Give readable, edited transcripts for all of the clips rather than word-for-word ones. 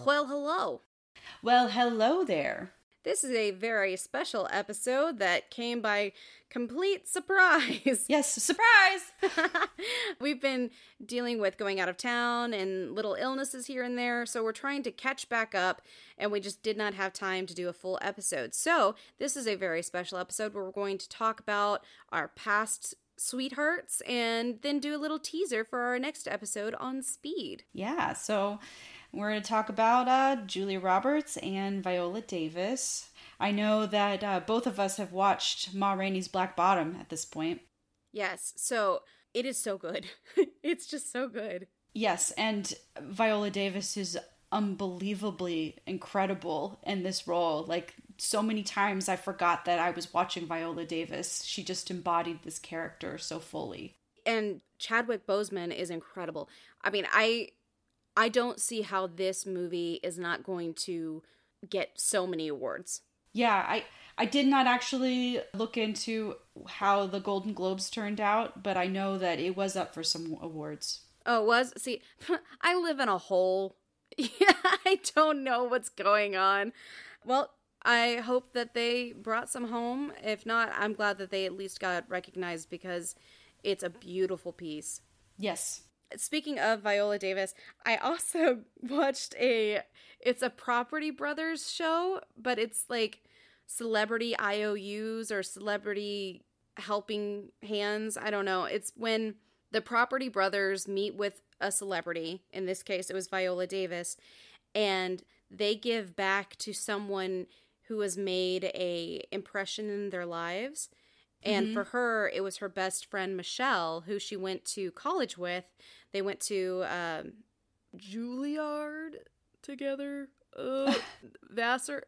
Well, hello. Well, hello there. This is a very special episode that came by complete surprise. Yes, surprise! We've been dealing with going out of town and little illnesses here and there, so we're trying to catch back up, and we just did not have time to do a full episode. So, this is a very special episode where we're going to talk about our past sweethearts and then do a little teaser for our next episode on Speed. Yeah, so we're going to talk about Julia Roberts and Viola Davis. I know that both of us have watched Ma Rainey's Black Bottom at this point. Yes, so it is so good. It's just so good. Yes, and Viola Davis is unbelievably incredible in this role. Like, so many times I forgot that I was watching Viola Davis. She just embodied this character so fully. And Chadwick Boseman is incredible. I mean, I don't see how this movie is not going to get so many awards. Yeah, I did not actually look into how the Golden Globes turned out, but I know that it was up for some awards. Oh, it was? See, I live in a hole. Yeah, I don't know what's going on. Well, I hope that they brought some home. If not, I'm glad that they at least got recognized because it's a beautiful piece. Yes. Speaking of Viola Davis, I also watched it's a Property Brothers show, but it's like celebrity IOUs or celebrity helping hands. I don't know. It's when the Property Brothers meet with a celebrity. In this case, it was Viola Davis, and they give back to someone who has made a impression in their lives. And for her, it was her best friend, Michelle, who she went to college with. They went to Juilliard together. Vassar.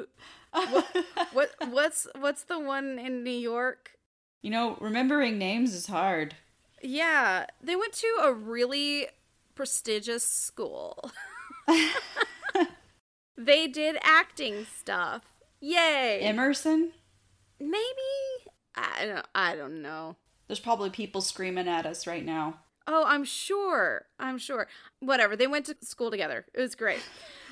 What's the one in New York? You know, remembering names is hard. Yeah, they went to a really prestigious school. They did acting stuff. Yay! Emerson? Maybe? I don't know. There's probably people screaming at us right now. Oh, I'm sure. Whatever. They went to school together. It was great.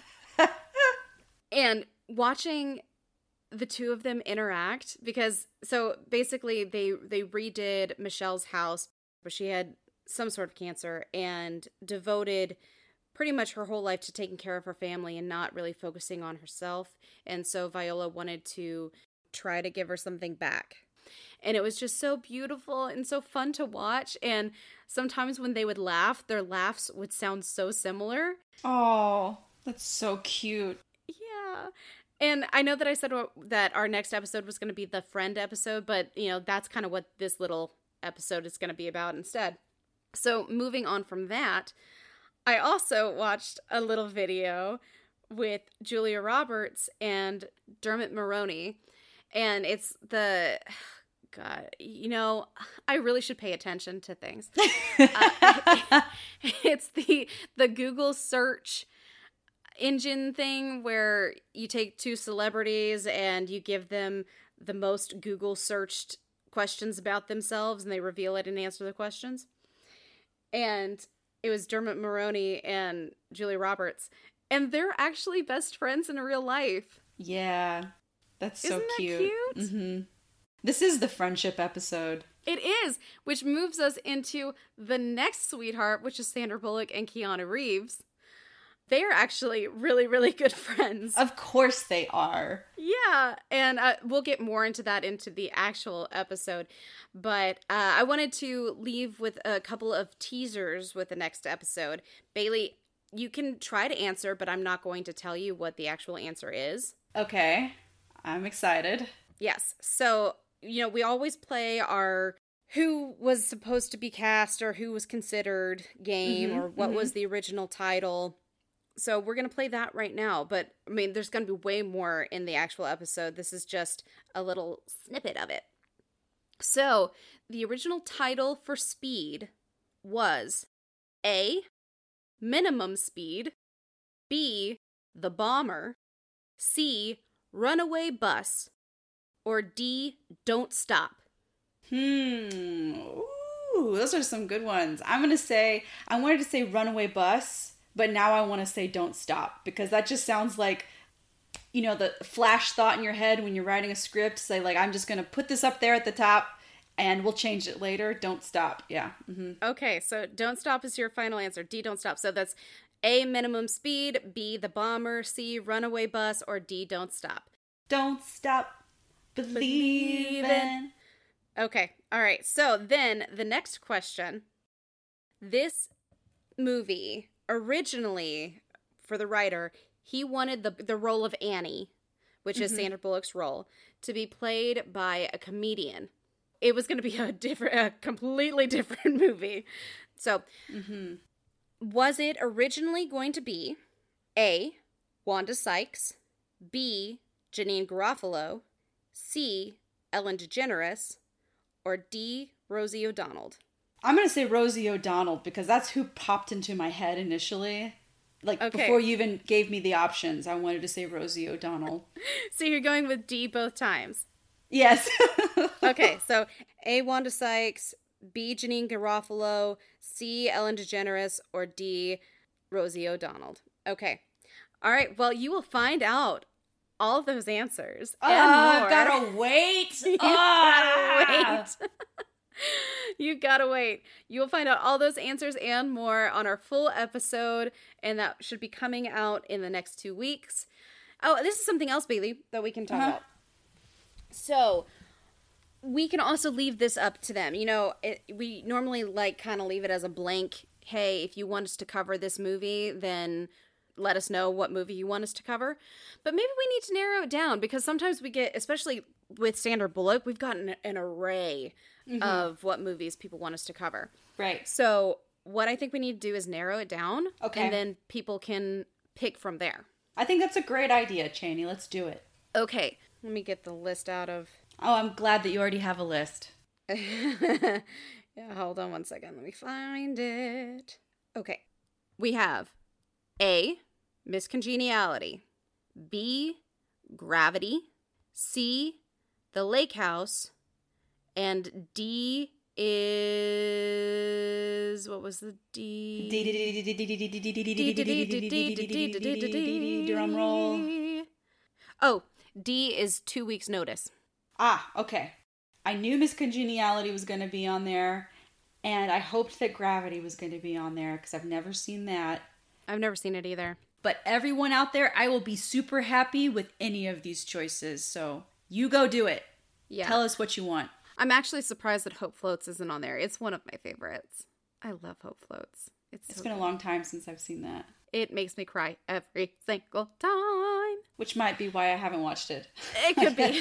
And watching the two of them interact, because so basically they redid Michelle's house, where she had some sort of cancer and devoted pretty much her whole life to taking care of her family and not really focusing on herself. And so Viola wanted to try to give her something back. And it was just so beautiful and so fun to watch. And sometimes when they would laugh, their laughs would sound so similar. Oh, that's so cute. Yeah. And I know that I said that our next episode was going to be the friend episode, but, you know, that's kind of what this little episode is going to be about instead. So moving on from that, I also watched a little video with Julia Roberts and Dermot Mulroney. And it's God, you know, I really should pay attention to things. It's the Google search engine thing where you take two celebrities and you give them the most Google searched questions about themselves and they reveal it and answer the questions. And it was Dermot Mulroney and Julia Roberts. And they're actually best friends in real life. Yeah, that's so cute. Isn't that cute? Mm-hmm. This is the friendship episode. It is, which moves us into the next sweetheart, which is Sandra Bullock and Keanu Reeves. They are actually really, really good friends. Of course they are. Yeah, and we'll get more into that into the actual episode. But I wanted to leave with a couple of teasers with the next episode. Bailey, you can try to answer, but I'm not going to tell you what the actual answer is. Okay, I'm excited. Yes, so, you know, we always play our who was supposed to be cast or who was considered game or what was the original title. So we're going to play that right now. But, I mean, there's going to be way more in the actual episode. This is just a little snippet of it. So, the original title for Speed was A, Minimum Speed, B, The Bomber, C, Runaway Bus, or D, Don't Stop. Ooh, those are some good ones. I wanted to say Runaway Bus, but now I want to say Don't Stop, because that just sounds like, you know, the flash thought in your head when you're writing a script. Say, like, I'm just going to put this up there at the top and we'll change it later. Don't Stop. Yeah. Mm-hmm. Okay, so Don't Stop is your final answer. D, Don't Stop. So that's A, Minimum Speed, B, The Bomber, C, Runaway Bus, or D, Don't Stop. Don't stop believing. Okay, all right. So then the next question. This movie, originally, for the writer, he wanted the role of Annie, which is Sandra Bullock's role, to be played by a comedian. It was going to be a completely different movie. So, was it originally going to be A, Wanda Sykes, B, Janine Garofalo, C, Ellen DeGeneres, or D, Rosie O'Donnell? I'm going to say Rosie O'Donnell, because that's who popped into my head initially. Like, before you even gave me the options, I wanted to say Rosie O'Donnell. So you're going with D both times? Yes. Okay, so A, Wanda Sykes, B, Janine Garofalo, C, Ellen DeGeneres, or D, Rosie O'Donnell. Okay. All right, well, you will find out all of those answers and more. I've gotta wait. You gotta wait. You gotta wait. You will find out all those answers and more on our full episode, and that should be coming out in the next 2 weeks. Oh, this is something else, Bailey, that we can talk about. So, we can also leave this up to them. You know, we normally kind of leave it as a blank, hey, if you want us to cover this movie, then let us know what movie you want us to cover. But maybe we need to narrow it down, because sometimes we get, especially with Sandra Bullock, we've gotten an array of what movies people want us to cover. Right. So what I think we need to do is narrow it down. Okay. And then people can pick from there. I think that's a great idea, Cheney. Let's do it. Okay. Let me get the list out of... Oh, I'm glad that you already have a list. Yeah, hold on one second. Let me find it. Okay. We have A, Miss Congeniality, B, Gravity, C, The Lake House, and D is... What was the D? Drum roll. Oh, D is 2 weeks' notice. Ah, okay. I knew Miss Congeniality was going to be on there, and I hoped that Gravity was going to be on there, because I've never seen that. I've never seen it either. But everyone out there, I will be super happy with any of these choices, so you go do it. Yeah. Tell us what you want. I'm actually surprised that Hope Floats isn't on there. It's one of my favorites. I love Hope Floats. It's been a long time since I've seen that. It makes me cry every single time. Which might be why I haven't watched it. It could be.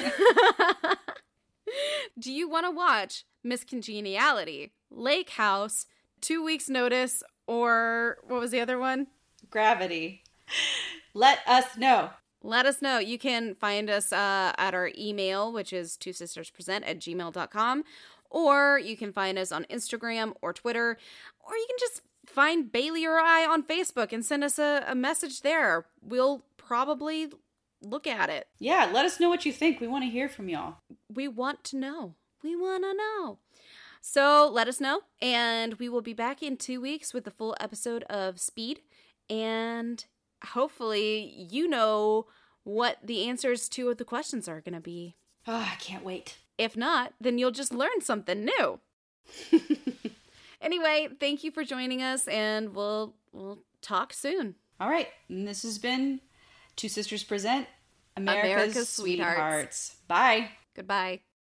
Do you want to watch Miss Congeniality, Lake House, 2 weeks Notice, or what was the other one? Gravity. Let us know. Let us know. You can find us at our email, which is twosisterspresent@gmail.com, or you can find us on Instagram or Twitter, or you can just find Bailey or I on Facebook and send us a message there. We'll probably look at it. Yeah, let us know what you think. We want to hear from y'all. We want to know. We want to know. So let us know, and we will be back in 2 weeks with the full episode of Speed, and hopefully you know what the answers to the questions are going to be. Oh, I can't wait. If not, then you'll just learn something new. Anyway, thank you for joining us, and we'll talk soon. All right. And this has been Two Sisters Present America's Sweethearts. Bye. Goodbye.